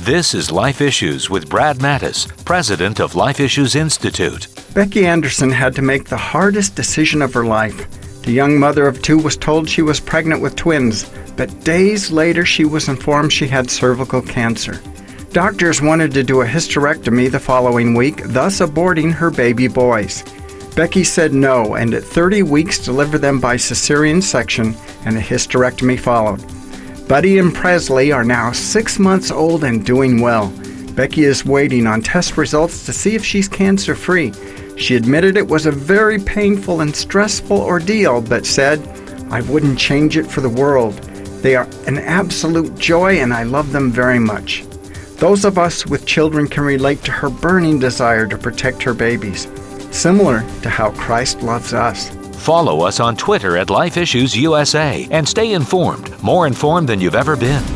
This is Life Issues with Brad Mattis, president of Life Issues Institute. Becky Anderson had to make the hardest decision of her life. The young mother of two was told she was pregnant with twins, but days later she was informed she had cervical cancer. Doctors wanted to do a hysterectomy the following week, thus aborting her baby boys. Becky said no, and at 30 weeks delivered them by cesarean section, and a hysterectomy followed. Buddy and Presley are now 6 months old and doing well. Becky is waiting on test results to see if she's cancer-free. She admitted it was a very painful and stressful ordeal, but said, "I wouldn't change it for the world. They are an absolute joy and I love them very much." Those of us with children can relate to her burning desire to protect her babies, similar to how Christ loves us. Follow us on Twitter at Life Issues USA and stay informed, more informed than you've ever been.